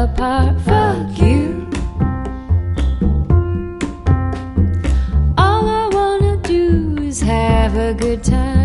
apart. Fuck you. All I wanna do is have a good time.